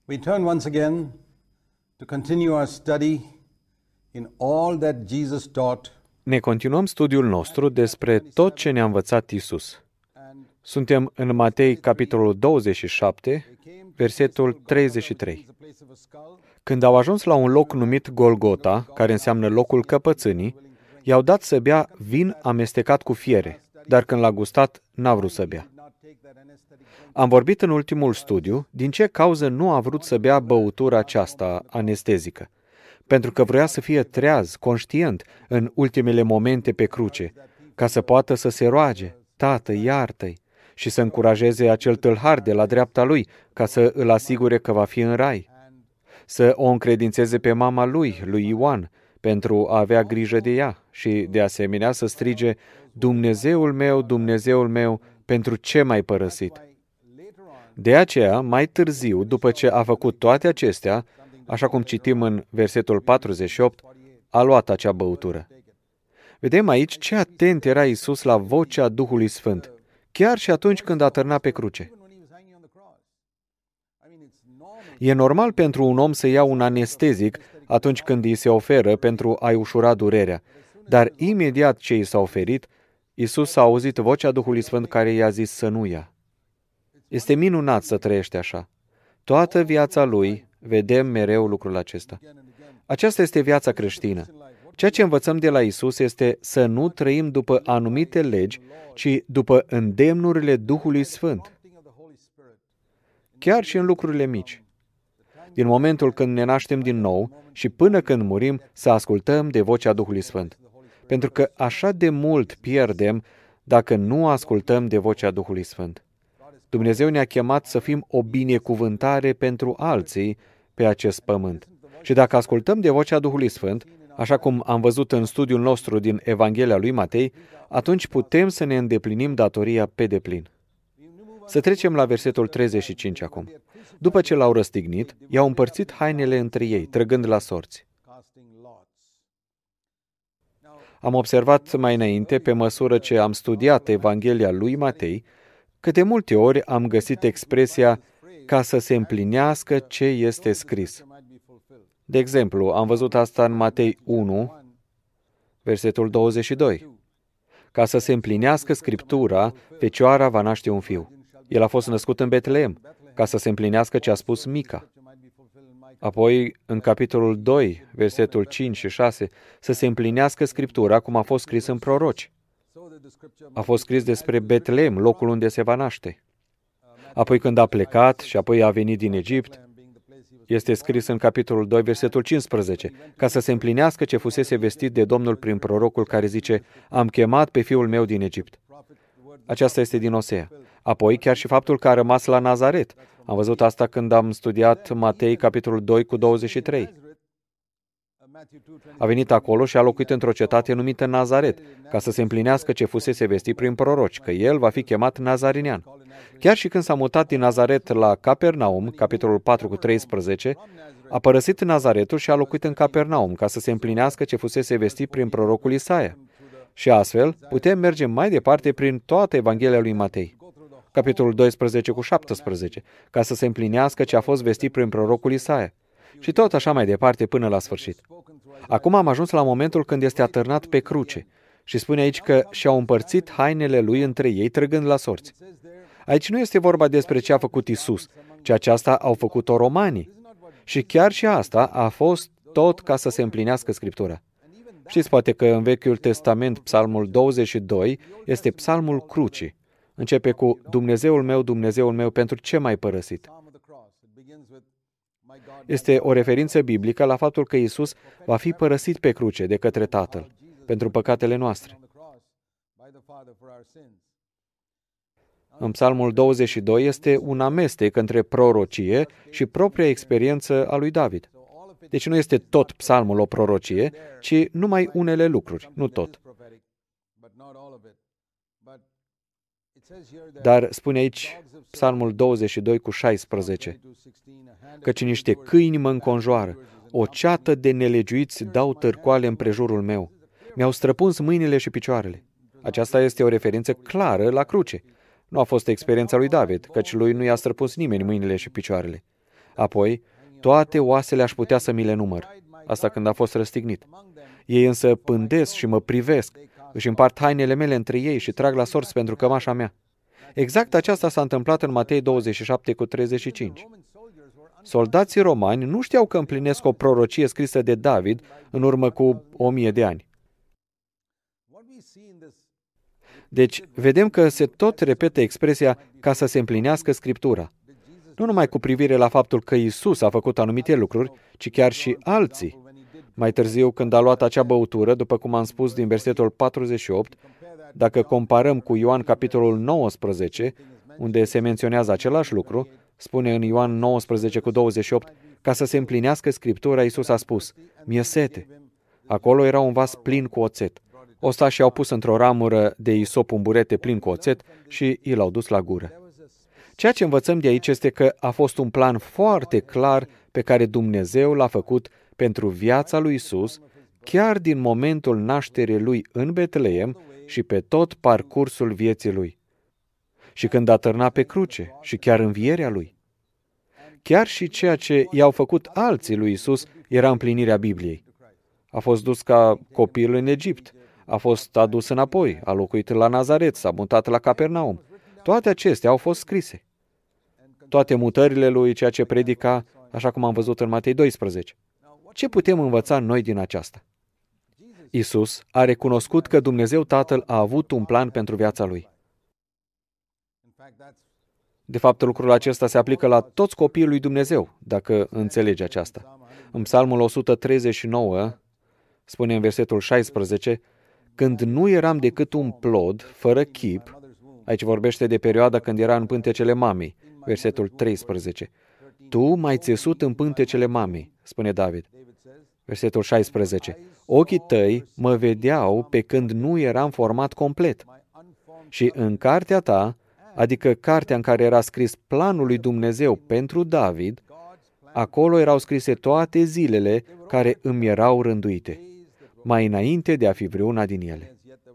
We turn once again to continue our study in all that Jesus taught. Ne continuăm studiul nostru despre tot ce ne-a învățat Iisus. Suntem în Matei, capitolul 27, versetul 33. Când au ajuns la un loc numit Golgota, care înseamnă locul căpățânii, i-au dat să bea vin amestecat cu fiere, dar când l-a gustat, n-a vrut să bea. Am vorbit în ultimul studiu din ce cauză nu a vrut să bea băutura aceasta anestezică. Pentru că vrea să fie treaz, conștient, în ultimele momente pe cruce, ca să poată să se roage, Tată, iartă-i, și să încurajeze acel tâlhar de la dreapta lui, ca să îl asigure că va fi în rai. Să o încredințeze pe mama lui Ioan, pentru a avea grijă de ea și, de asemenea, să strige, Dumnezeul meu, pentru ce m-ai părăsit? De aceea, mai târziu, după ce a făcut toate acestea, așa cum citim în versetul 48, a luat acea băutură. Vedem aici ce atent era Iisus la vocea Duhului Sfânt, chiar și atunci când a târnat pe cruce. E normal pentru un om să ia un anestezic atunci când îi se oferă pentru a-i ușura durerea, dar imediat ce i s-a oferit, Iisus a auzit vocea Duhului Sfânt care i-a zis să nu ia. Este minunat să trăiești așa. Toată viața lui vedem mereu lucrul acesta. Aceasta este viața creștină. Ceea ce învățăm de la Iisus este să nu trăim după anumite legi, ci după îndemnurile Duhului Sfânt. Chiar și în lucrurile mici. Din momentul când ne naștem din nou și până când murim, să ascultăm de vocea Duhului Sfânt. Pentru că așa de mult pierdem dacă nu ascultăm de vocea Duhului Sfânt. Dumnezeu ne-a chemat să fim o binecuvântare pentru alții pe acest pământ. Și dacă ascultăm de vocea Duhului Sfânt, așa cum am văzut în studiul nostru din Evanghelia lui Matei, atunci putem să ne îndeplinim datoria pe deplin. Să trecem la versetul 35 acum. După ce l-au răstignit, i-au împărțit hainele între ei, trăgând la sorți. Am observat mai înainte, pe măsură ce am studiat Evanghelia lui Matei, că de multe ori am găsit expresia ca să se împlinească ce este scris. De exemplu, am văzut asta în Matei 1, versetul 22. Ca să se împlinească Scriptura, fecioara va naște un fiu. El a fost născut în Betleem, ca să se împlinească ce a spus Mica. Apoi, în capitolul 2, versetul 5 și 6, să se împlinească Scriptura cum a fost scris în proroci. A fost scris despre Betleem, locul unde se va naște. Apoi când a plecat și apoi a venit din Egipt, este scris în capitolul 2, versetul 15, ca să se împlinească ce fusese vestit de Domnul prin prorocul care zice, am chemat pe fiul meu din Egipt. Aceasta este din Osea. Apoi chiar și faptul că a rămas la Nazaret. Am văzut asta când am studiat Matei, capitolul 2, cu 23. A venit acolo și a locuit într-o cetate numită Nazaret, ca să se împlinească ce fusese vestit prin proroci, că el va fi chemat Nazarinean. Chiar și când s-a mutat din Nazaret la Capernaum, capitolul 4 cu 13, a părăsit Nazaretul și a locuit în Capernaum, ca să se împlinească ce fusese vestit prin prorocul Isaia. Și astfel, putem merge mai departe prin toată Evanghelia lui Matei, capitolul 12 cu 17, ca să se împlinească ce a fost vestit prin prorocul Isaia. Și tot așa mai departe până la sfârșit. Acum am ajuns la momentul când este atârnat pe cruce și spune aici că și-au împărțit hainele lui între ei, trăgând la sorți. Aici nu este vorba despre ce a făcut Iisus, ci aceasta au făcut-o romanii. Și chiar și asta a fost tot ca să se împlinească Scriptura. Știți poate că în Vechiul Testament, Psalmul 22, este Psalmul crucii. Începe cu Dumnezeul meu, pentru ce m-ai părăsit? Este o referință biblică la faptul că Iisus va fi părăsit pe cruce de către Tatăl, pentru păcatele noastre. În Psalmul 22 este un amestec între prorocie și propria experiență a lui David. Deci nu este tot psalmul o prorocie, ci numai unele lucruri, nu tot. Dar spune aici Psalmul 22 cu 16, căci niște câini mă înconjoară, o ceată de nelegiuiți dau târcoale împrejurul meu. Mi-au străpuns mâinile și picioarele. Aceasta este o referință clară la cruce. Nu a fost experiența lui David, căci lui nu i-a străpuns nimeni mâinile și picioarele. Apoi, toate oasele aș putea să mi le număr. Asta când a fost răstignit. Ei însă pândesc și mă privesc, își împart hainele mele între ei și trag la sorți pentru cămașa mea. Exact aceasta s-a întâmplat în Matei 27:35. Soldații romani nu știau că împlinesc o prorocie scrisă de David în urmă cu 1000 de ani. Deci, vedem că se tot repetă expresia ca să se împlinească Scriptura. Nu numai cu privire la faptul că Iisus a făcut anumite lucruri, ci chiar și alții. Mai târziu, când a luat acea băutură, după cum am spus din versetul 48, dacă comparăm cu Ioan capitolul 19, unde se menționează același lucru, spune în Ioan 19:28, ca să se împlinească Scriptura, Iisus a spus, mi-e sete. Acolo era un vas plin cu oțet. Ostașii au pus într-o ramură de isop un burete plin cu oțet și i l-au dus la gură. Ceea ce învățăm de aici este că a fost un plan foarte clar pe care Dumnezeu l-a făcut pentru viața lui Iisus, chiar din momentul nașterii lui în Betleem și pe tot parcursul vieții lui. Și când a târnat pe cruce și chiar învierea lui. Chiar și ceea ce i-au făcut alții lui Iisus era împlinirea Bibliei. A fost dus ca copil în Egipt, a fost adus înapoi, a locuit la Nazaret, s-a mutat la Capernaum. Toate acestea au fost scrise. Toate mutările lui, ceea ce predica, așa cum am văzut în Matei 12. Ce putem învăța noi din aceasta? Iisus a recunoscut că Dumnezeu Tatăl a avut un plan pentru viața lui. De fapt, lucrul acesta se aplică la toți copiii lui Dumnezeu, dacă înțelegi aceasta. În Psalmul 139, spune în versetul 16, când nu eram decât un plod, fără chip, aici vorbește de perioada când era în pântecele mamei, versetul 13. Tu m-ai țesut în pântecele mamei, spune David. Versetul 16. Ochii tăi mă vedeau pe când nu eram format complet. Și în cartea ta, adică cartea în care era scris planul lui Dumnezeu pentru David, acolo erau scrise toate zilele care îmi erau rânduite, mai înainte de a fi vreuna din ele.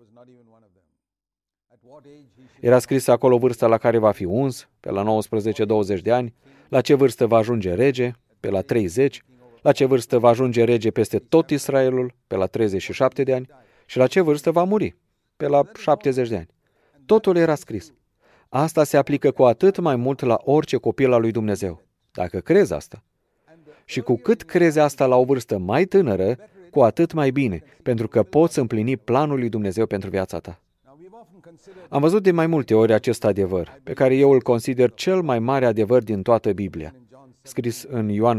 Era scrisă acolo vârsta la care va fi uns, pe la 19-20 de ani, la ce vârstă va ajunge rege, pe la 30, la ce vârstă va ajunge rege peste tot Israelul, pe la 37 de ani, și la ce vârstă va muri, pe la 70 de ani. Totul era scris. Asta se aplică cu atât mai mult la orice copil al lui Dumnezeu, dacă crezi asta. Și cu cât crezi asta la o vârstă mai tânără, cu atât mai bine, pentru că poți împlini planul lui Dumnezeu pentru viața ta. Am văzut de mai multe ori acest adevăr, pe care eu îl consider cel mai mare adevăr din toată Biblia, scris în Ioan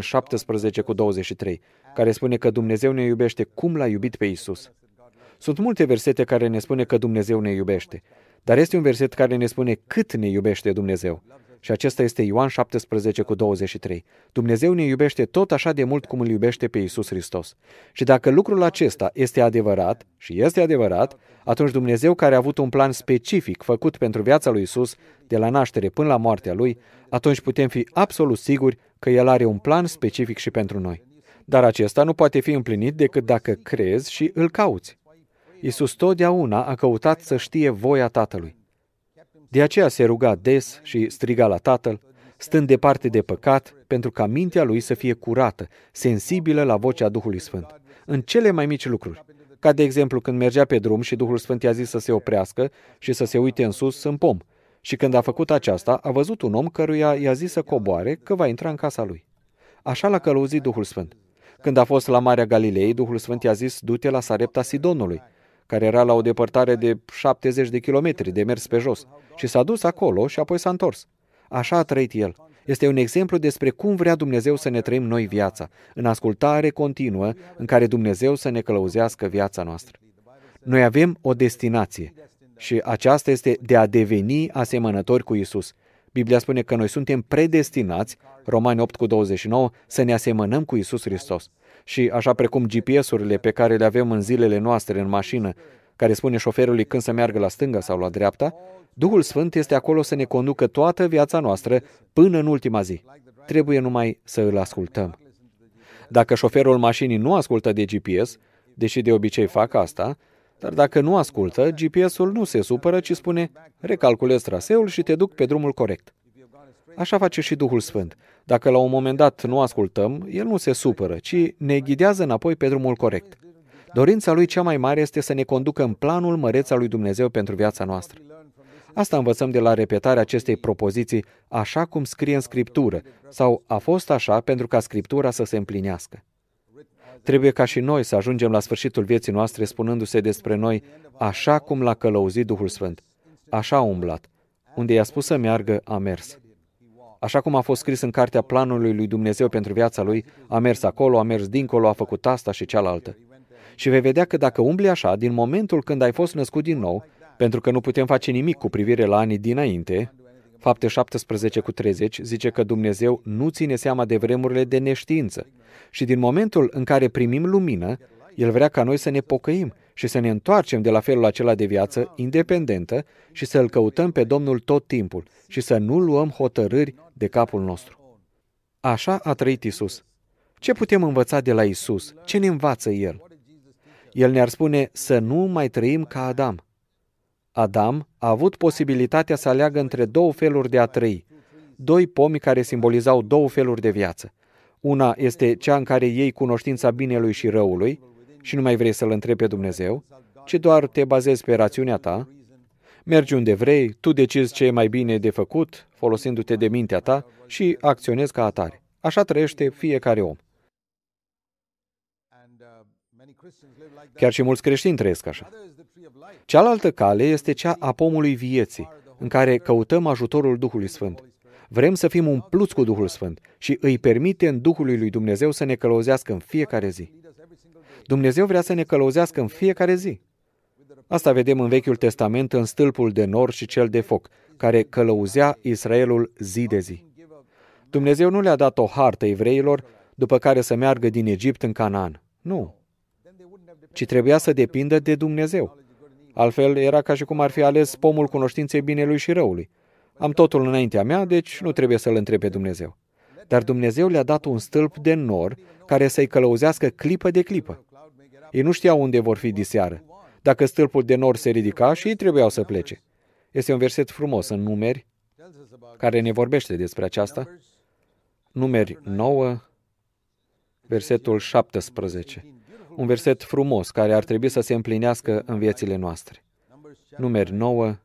17:23, care spune că Dumnezeu ne iubește cum l-a iubit pe Iisus. Sunt multe versete care ne spune că Dumnezeu ne iubește, dar este un verset care ne spune cât ne iubește Dumnezeu. Și acesta este Ioan 17:23. Dumnezeu ne iubește tot așa de mult cum îl iubește pe Iisus Hristos. Și dacă lucrul acesta este adevărat, și este adevărat, atunci Dumnezeu, care a avut un plan specific făcut pentru viața lui Iisus, de la naștere până la moartea lui, atunci putem fi absolut siguri că El are un plan specific și pentru noi. Dar acesta nu poate fi împlinit decât dacă crezi și îl cauți. Iisus totdeauna a căutat să știe voia Tatălui. De aceea se ruga des și striga la Tatăl, stând departe de păcat, pentru ca mintea lui să fie curată, sensibilă la vocea Duhului Sfânt, în cele mai mici lucruri. Ca de exemplu când mergea pe drum și Duhul Sfânt i-a zis să se oprească și să se uite în sus în pom. Și când a făcut aceasta, a văzut un om căruia i-a zis să coboare, că va intra în casa lui. Așa l-a călăuzit Duhul Sfânt. Când a fost la Marea Galilei, Duhul Sfânt i-a zis, du-te la Sarepta Sidonului, care era la o depărtare de 70 de kilometri de mers pe jos. Și s-a dus acolo și apoi s-a întors. Așa a trăit el. Este un exemplu despre cum vrea Dumnezeu să ne trăim noi viața, în ascultare continuă, în care Dumnezeu să ne călăuzească viața noastră. Noi avem o destinație și aceasta este de a deveni asemănători cu Iisus. Biblia spune că noi suntem predestinați, Romani 8:29, să ne asemănăm cu Iisus Hristos. Și așa precum GPS-urile pe care le avem în zilele noastre în mașină, care spune șoferului când să meargă la stânga sau la dreapta, Duhul Sfânt este acolo să ne conducă toată viața noastră până în ultima zi. Trebuie numai să îl ascultăm. Dacă șoferul mașinii nu ascultă de GPS, deși de obicei fac asta, dar dacă nu ascultă, GPS-ul nu se supără, ci spune, recalculez traseul și te duc pe drumul corect. Așa face și Duhul Sfânt. Dacă la un moment dat nu ascultăm, El nu se supără, ci ne ghidează înapoi pe drumul corect. Dorința Lui cea mai mare este să ne conducă în planul măreț al lui Dumnezeu pentru viața noastră. Asta învățăm de la repetarea acestei propoziții, așa cum scrie în Scriptură, sau a fost așa pentru ca Scriptura să se împlinească. Trebuie ca și noi să ajungem la sfârșitul vieții noastre spunându-se despre noi, așa cum l-a călăuzit Duhul Sfânt. Așa a umblat. Unde i-a spus să meargă, a mers. Așa cum a fost scris în cartea planului lui Dumnezeu pentru viața lui, a mers acolo, a mers dincolo, a făcut asta și cealaltă. Și vei vedea că dacă umbli așa, din momentul când ai fost născut din nou, pentru că nu putem face nimic cu privire la anii dinainte, Fapte 17:30 zice că Dumnezeu nu ține seama de vremurile de neștiință. Și din momentul în care primim lumină, El vrea ca noi să ne pocăim și să ne întoarcem de la felul acela de viață independentă și să Îl căutăm pe Domnul tot timpul și să nu luăm hotărâri de capul nostru. Așa a trăit Isus. Ce putem învăța de la Isus? Ce ne învață El? El ne-ar spune să nu mai trăim ca Adam. Adam a avut posibilitatea să aleagă între două feluri de a trăi, doi pomi care simbolizau două feluri de viață. Una este cea în care iei cunoștința binelui și răului și nu mai vrei să-L întrebi pe Dumnezeu, ci doar te bazezi pe rațiunea ta, mergi unde vrei, tu decizi ce e mai bine de făcut, folosindu-te de mintea ta și acționezi ca atare. Așa trăiește fiecare om. Chiar și mulți creștini trăiesc așa. Cealaltă cale este cea a pomului vieții, în care căutăm ajutorul Duhului Sfânt. Vrem să fim umpluți cu Duhul Sfânt și îi permitem Duhului lui Dumnezeu să ne călăuzească în fiecare zi. Dumnezeu vrea să ne călăuzească în fiecare zi. Asta vedem în Vechiul Testament în stâlpul de nor și cel de foc, care călăuzea Israelul zi de zi. Dumnezeu nu le-a dat o hartă evreilor după care să meargă din Egipt în Canaan. Nu. Ci trebuia să depindă de Dumnezeu. Altfel era ca și cum ar fi ales pomul cunoștinței binelui și răului. Am totul înaintea mea, deci nu trebuie să-L întreb pe Dumnezeu. Dar Dumnezeu le-a dat un stâlp de nor care să-i călăuzească clipă de clipă. Ei nu știau unde vor fi diseară. Dacă stâlpul de nor se ridica și ei trebuiau să plece. Este un verset frumos în Numeri, care ne vorbește despre aceasta. Numeri 9, versetul 17. Un verset frumos care ar trebui să se împlinească în viețile noastre. Numeri 9,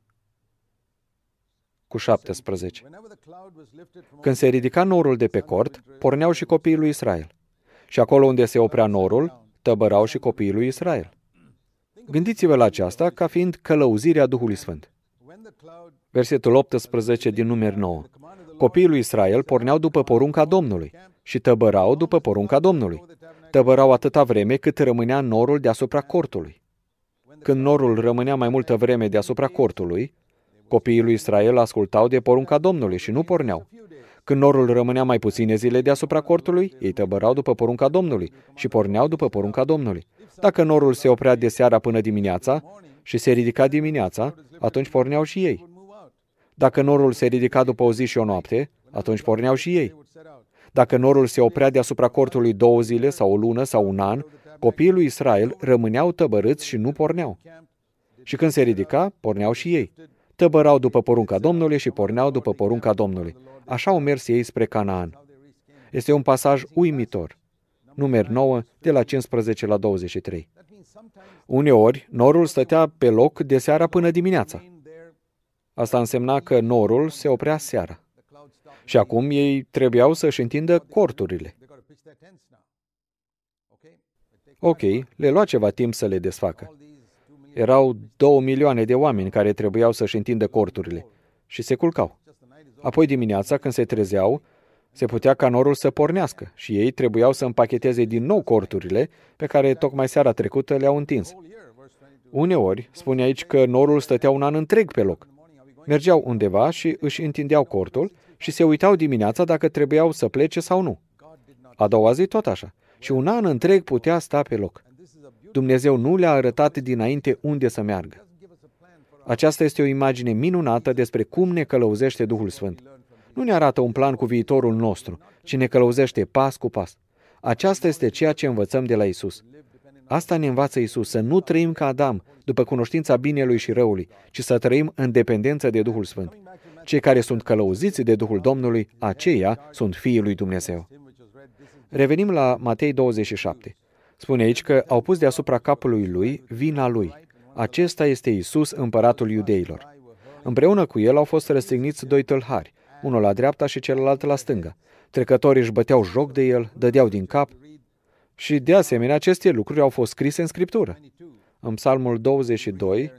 cu 17. Când se ridica norul de pe cort, porneau și copiii lui Israel. Și acolo unde se oprea norul, tăbărau și copiii lui Israel. Gândiți-vă la aceasta ca fiind călăuzirea Duhului Sfânt. Versetul 18 din Numeri 9. Copiii lui Israel porneau după porunca Domnului și tăbărau după porunca Domnului. Tăbărau atâta vreme cât rămânea norul deasupra cortului. Când norul rămânea mai multă vreme deasupra cortului, copiii lui Israel ascultau de porunca Domnului și nu porneau. Când norul rămânea mai puține zile deasupra cortului, ei tăbărau după porunca Domnului și porneau după porunca Domnului. Dacă norul se oprea de seara până dimineața și se ridica dimineața, atunci porneau și ei. Dacă norul se ridica după o zi și o noapte, atunci porneau și ei. Dacă norul se oprea deasupra cortului 2 zile sau o lună sau un an, copiii lui Israel rămâneau tăbărâți și nu porneau. Și când se ridica, porneau și ei. Tăbărau după porunca Domnului și porneau după porunca Domnului. Așa au mers ei spre Canaan. Este un pasaj uimitor. Numeri 9, de la 15 la 23. Uneori, norul stătea pe loc de seara până dimineața. Asta însemna că norul se oprea seara. Și acum ei trebuiau să-și întindă corturile. Ok, le lua ceva timp să le desfacă. Erau 2 milioane de oameni care trebuiau să-și întindă corturile și se culcau. Apoi dimineața, când se trezeau, se putea ca norul să pornească și ei trebuiau să împacheteze din nou corturile pe care tocmai seara trecută le-au întins. Uneori, spune aici că norul stătea un an întreg pe loc. Mergeau undeva și își întindeau cortul și se uitau dimineața dacă trebuiau să plece sau nu. A doua zi tot așa. Și un an întreg putea sta pe loc. Dumnezeu nu le-a arătat dinainte unde să meargă. Aceasta este o imagine minunată despre cum ne călăuzește Duhul Sfânt. Nu ne arată un plan cu viitorul nostru, ci ne călăuzește pas cu pas. Aceasta este ceea ce învățăm de la Isus. Asta ne învață Isus, să nu trăim ca Adam, după cunoștința binelui și răului, ci să trăim în dependență de Duhul Sfânt. Cei care sunt călăuziți de Duhul Domnului, aceia sunt fiii lui Dumnezeu. Revenim la Matei 27. Spune aici că au pus deasupra capului lui vina lui. Acesta este Iisus, împăratul iudeilor. Împreună cu el au fost răstigniți doi tâlhari, unul la dreapta și celălalt la stânga. Trecătorii își băteau joc de el, dădeau din cap și, de asemenea, aceste lucruri au fost scrise în Scriptură. În Psalmul 22,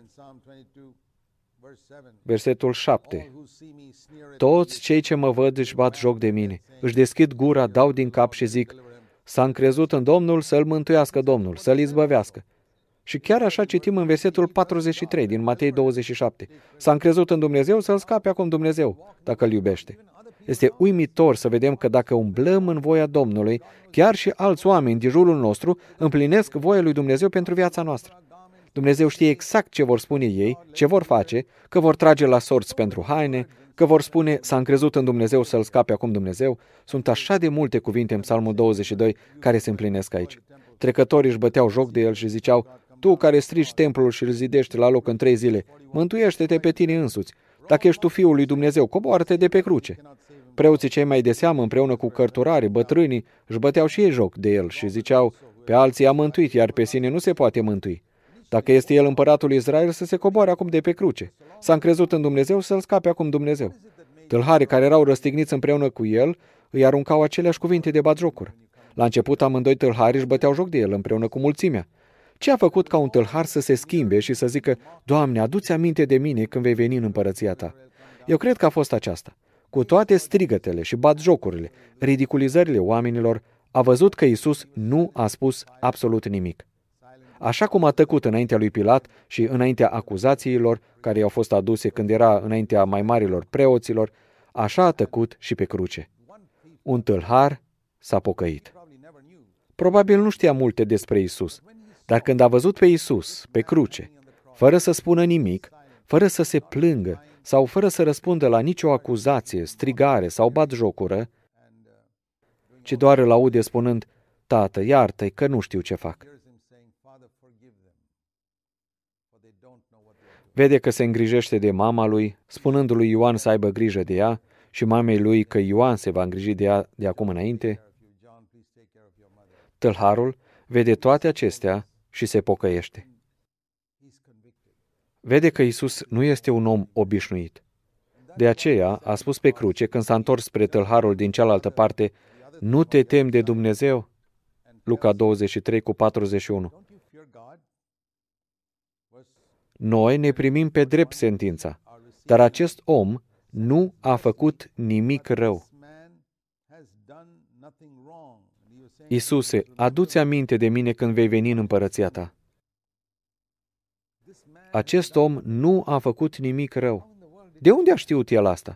versetul 7. Toți cei ce mă văd își bat joc de mine, își deschid gura, dau din cap și zic, s-a încrezut în Domnul, să-l mântuiască Domnul, să-l izbăvească. Și chiar așa citim în versetul 43 din Matei 27. S-a încrezut în Dumnezeu, să-l scape acum Dumnezeu, dacă îl iubește. Este uimitor să vedem că dacă umblăm în voia Domnului, chiar și alți oameni din jurul nostru împlinesc voia lui Dumnezeu pentru viața noastră. Dumnezeu știe exact ce vor spune ei, ce vor face, că vor trage la sorți pentru haine, că vor spune s-a încrezut în Dumnezeu, să-l scape acum Dumnezeu. Sunt așa de multe cuvinte în Psalmul 22 care se împlinesc aici. Trecătorii își băteau joc de el și ziceau, tu care strici templul și îl zidești la loc în 3 zile, mântuiește-te pe tine însuți. Dacă ești tu Fiul lui Dumnezeu, coboară-te de pe cruce. Preoții cei mai de seamă, împreună cu cărturarii, bătrânii, își băteau și ei joc de el și ziceau, pe alții a mântuit, iar pe sine nu se poate mântui. Dacă este el împăratul Israel, să se coboare acum de pe cruce. S-a încrezut în Dumnezeu, să-l scape acum Dumnezeu. Tâlharii care erau răstigniți împreună cu el îi aruncau aceleași cuvinte de batjocură. La început amândoi tâlhari își băteau joc de el împreună cu mulțimea. Ce a făcut ca un tâlhar să se schimbe și să zică, Doamne, adu-ți aminte de mine când vei veni în împărăția ta? Eu cred că a fost aceasta. Cu toate strigătele și batjocurile, ridiculizările oamenilor, a văzut că Iisus nu a spus absolut nimic. Așa cum a tăcut înaintea lui Pilat și înaintea acuzațiilor care i-au fost aduse când era înaintea mai marilor preoților, așa a tăcut și pe cruce. Un tâlhar s-a pocăit. Probabil nu știa multe despre Iisus, dar când a văzut pe Iisus, pe cruce, fără să spună nimic, fără să se plângă sau fără să răspundă la nicio acuzație, strigare sau batjocură, ci doar îl aude spunând, Tată, iartă-i că nu știu ce fac. Vede că se îngrijește de mama lui, spunând lui Ioan să aibă grijă de ea și mamei lui că Ioan se va îngriji de ea de acum înainte. Tâlharul vede toate acestea și se pocăiește. Vede că Iisus nu este un om obișnuit. De aceea a spus pe cruce, când s-a întors spre tâlharul din cealaltă parte, nu te temi de Dumnezeu? Luca 23:41. Noi ne primim pe drept sentința, dar acest om nu a făcut nimic rău. Iisuse, adu-ți aminte de mine când vei veni în împărăția ta. Acest om nu a făcut nimic rău. De unde a știut el asta?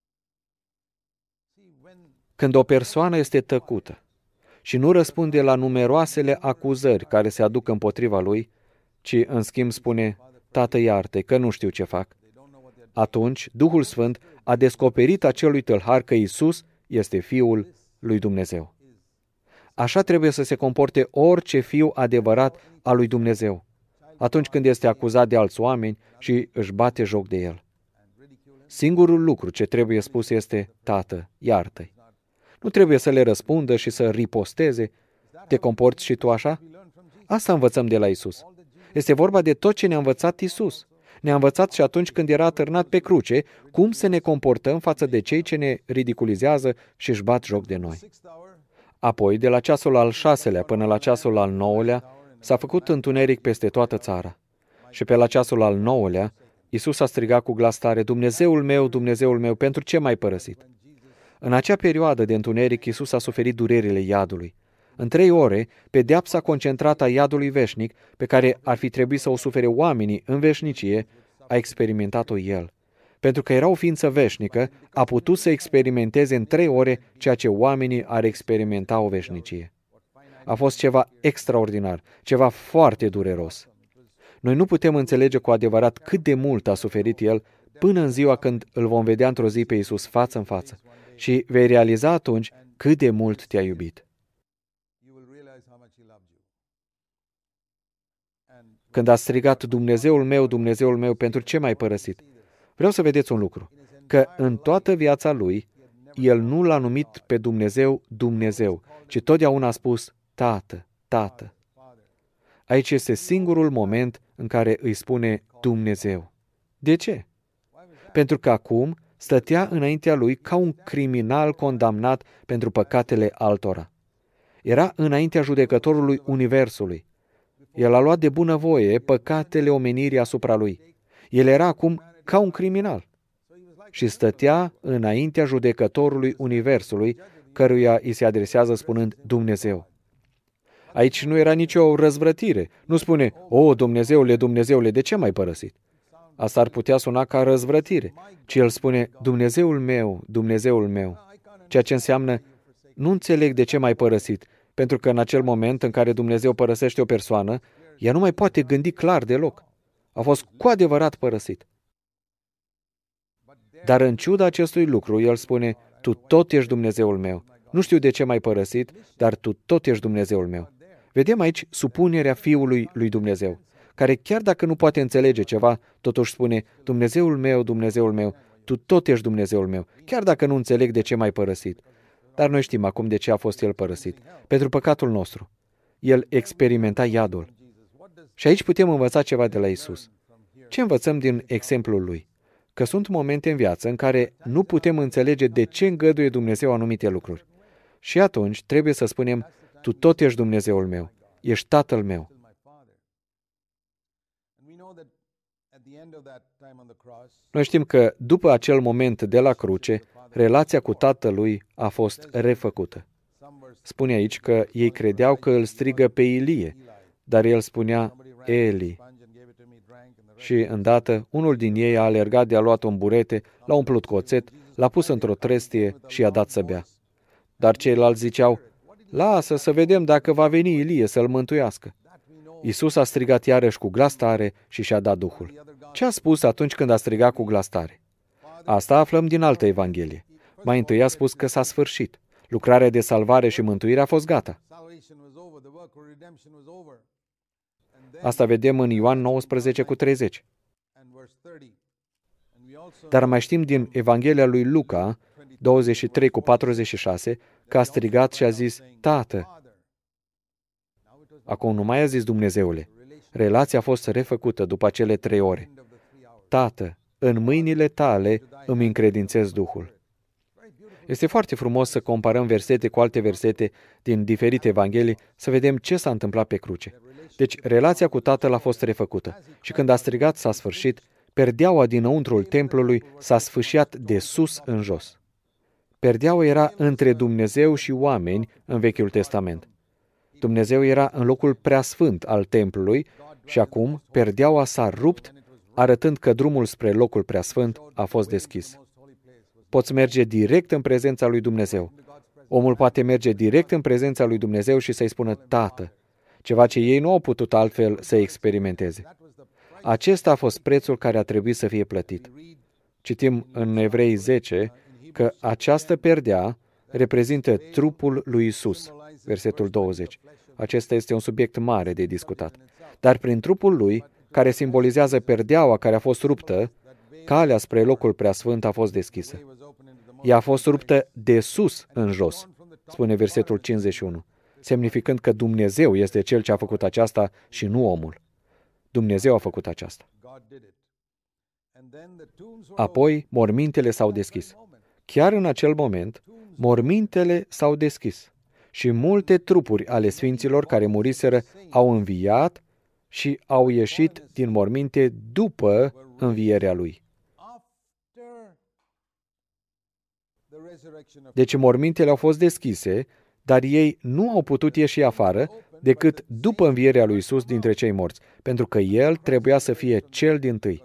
Când o persoană este tăcută și nu răspunde la numeroasele acuzări care se aduc împotriva lui, ci în schimb spune, Tată, iartă-i că nu știu ce fac, atunci Duhul Sfânt a descoperit acelui tâlhar că Iisus este Fiul lui Dumnezeu. Așa trebuie să se comporte orice fiu adevărat al lui Dumnezeu, atunci când este acuzat de alți oameni și își bate joc de el. Singurul lucru ce trebuie spus este, Tată, iartă-i. Nu trebuie să le răspundă și să riposteze. Te comporți și tu așa? Asta învățăm de la Iisus. Este vorba de tot ce ne-a învățat Iisus. Ne-a învățat și atunci când era atârnat pe cruce, cum să ne comportăm față de cei ce ne ridiculizează și își bat joc de noi. Apoi, de la ceasul al 6-lea până la ceasul al 9-lea, s-a făcut întuneric peste toată țara. Și pe la ceasul al 9-lea, Iisus a strigat cu glas tare, Dumnezeul meu, pentru ce m-ai părăsit? În acea perioadă de întuneric, Iisus a suferit durerile iadului. În 3 ore, pedeapsa concentrată a iadului veșnic, pe care ar fi trebuit să o sufere oamenii în veșnicie, a experimentat-o El. Pentru că era o ființă veșnică, a putut să experimenteze în 3 ore ceea ce oamenii ar experimenta o veșnicie. A fost ceva extraordinar, ceva foarte dureros. Noi nu putem înțelege cu adevărat cât de mult a suferit El până în ziua când îl vom vedea într-o zi pe Iisus față în față și vei realiza atunci cât de mult te-a iubit. Când a strigat, Dumnezeul meu, pentru ce m-ai părăsit? Vreau să vedeți un lucru. că în toată viața lui, el nu l-a numit pe Dumnezeu Dumnezeu, ci totdeauna a spus Tată, Tată. Aici este singurul moment în care îi spune Dumnezeu. De ce? Pentru că acum stătea înaintea lui ca un criminal condamnat pentru păcatele altora. Era înaintea judecătorului universului. El a luat de bunăvoie păcatele omenirii asupra lui. El era acum ca un criminal și stătea înaintea judecătorului universului, căruia îi se adresează spunând Dumnezeu. Aici nu era nicio răzvrătire. Nu spune, o, Dumnezeule, Dumnezeule, de ce m-ai părăsit? Asta ar putea suna ca răzvrătire, ci el spune, Dumnezeul meu, Dumnezeul meu, ceea ce înseamnă, nu înțeleg de ce m-ai părăsit, pentru că în acel moment în care Dumnezeu părăsește o persoană, ea nu mai poate gândi clar deloc. A fost cu adevărat părăsit. Dar în ciuda acestui lucru, el spune, tu tot ești Dumnezeul meu. Nu știu de ce m-ai părăsit, dar tu tot ești Dumnezeul meu. Vedem aici supunerea Fiului lui Dumnezeu, care chiar dacă nu poate înțelege ceva, totuși spune, Dumnezeul meu, Dumnezeul meu, tu tot ești Dumnezeul meu, chiar dacă nu înțeleg de ce m-ai părăsit. Dar noi știm acum de ce a fost el părăsit. Pentru păcatul nostru. El experimenta iadul. Și aici putem învăța ceva de la Isus. Ce învățăm din exemplul lui? Că sunt momente în viață în care nu putem înțelege de ce îngăduie Dumnezeu anumite lucruri. Și atunci trebuie să spunem, tu tot ești Dumnezeul meu, ești Tatăl meu. Noi știm că după acel moment de la cruce, relația cu Tatălui a fost refăcută. Spune aici că ei credeau că îl strigă pe Ilie, dar el spunea Eli. Și îndată, unul din ei a alergat de a luat un burete, l-a umplut cu oțet, l-a pus într-o trestie și i-a dat să bea. Dar ceilalți ziceau, lasă să vedem dacă va veni Ilie să-l mântuiască. Iisus a strigat iarăși cu glas tare și și-a dat Duhul. Ce a spus atunci când a strigat cu glas tare? Asta aflăm din altă Evanghelie. Mai întâi a spus că s-a sfârșit. Lucrarea de salvare și mântuire a fost gata. Asta vedem în Ioan 19:30. Dar mai știm din Evanghelia lui Luca 23:46 că a strigat și a zis, Tată. Acum nu mai a zis Dumnezeule. Relația a fost refăcută după acele 3 ore. Tată, în mâinile tale îmi încredințez Duhul. Este foarte frumos să comparăm versete cu alte versete din diferite evanghelii, să vedem ce s-a întâmplat pe cruce. Deci, relația cu Tatăl a fost refăcută și când a strigat s-a sfârșit, perdeaua dinăuntrul templului s-a sfâșiat de sus în jos. Perdeaua era între Dumnezeu și oameni în Vechiul Testament. Dumnezeu era în locul preasfânt al templului și acum perdeaua s-a rupt, arătând că drumul spre locul preasfânt a fost deschis. Poți merge direct în prezența lui Dumnezeu. Omul poate merge direct în prezența lui Dumnezeu și să-i spună Tată, ceva ce ei nu au putut altfel să experimenteze. Acesta a fost prețul care a trebuit să fie plătit. Citim în Evrei 10 că această perdea reprezintă trupul lui Isus, versetul 20. Acesta este un subiect mare de discutat. Dar prin trupul lui, care simbolizează perdeaua care a fost ruptă, calea spre locul preasfânt a fost deschisă. Ea a fost ruptă de sus în jos, spune versetul 51, semnificând că Dumnezeu este Cel ce a făcut aceasta și nu omul. Dumnezeu a făcut aceasta. Apoi, mormintele s-au deschis. Chiar în acel moment, mormintele s-au deschis și multe trupuri ale sfinților care muriseră au înviat și au ieșit din morminte după învierea lui. Deci mormintele au fost deschise, dar ei nu au putut ieși afară decât după învierea lui Isus dintre cei morți, pentru că El trebuia să fie cel dintâi.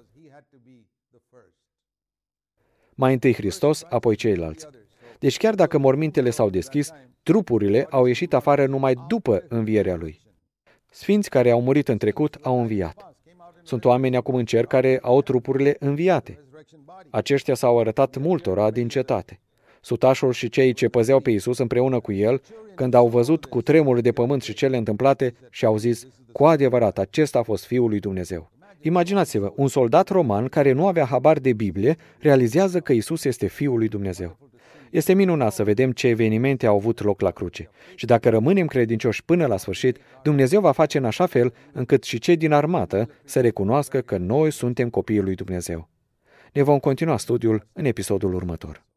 Mai întâi Hristos, apoi ceilalți. Deci chiar dacă mormintele s-au deschis, trupurile au ieșit afară numai după învierea Lui. Sfinți care au murit în trecut au înviat. Sunt oameni acum în cer care au trupurile înviate. Aceștia s-au arătat multora din cetate. Sutașul și cei ce păzeau pe Iisus împreună cu el, când au văzut cu tremurul de pământ și cele întâmplate, și au zis, cu adevărat, acesta a fost Fiul lui Dumnezeu. Imaginați-vă, un soldat roman care nu avea habar de Biblie realizează că Isus este Fiul lui Dumnezeu. Este minunat să vedem ce evenimente au avut loc la cruce. Și dacă rămânem credincioși până la sfârșit, Dumnezeu va face în așa fel încât și cei din armată să recunoască că noi suntem copiii lui Dumnezeu. Ne vom continua studiul în episodul următor.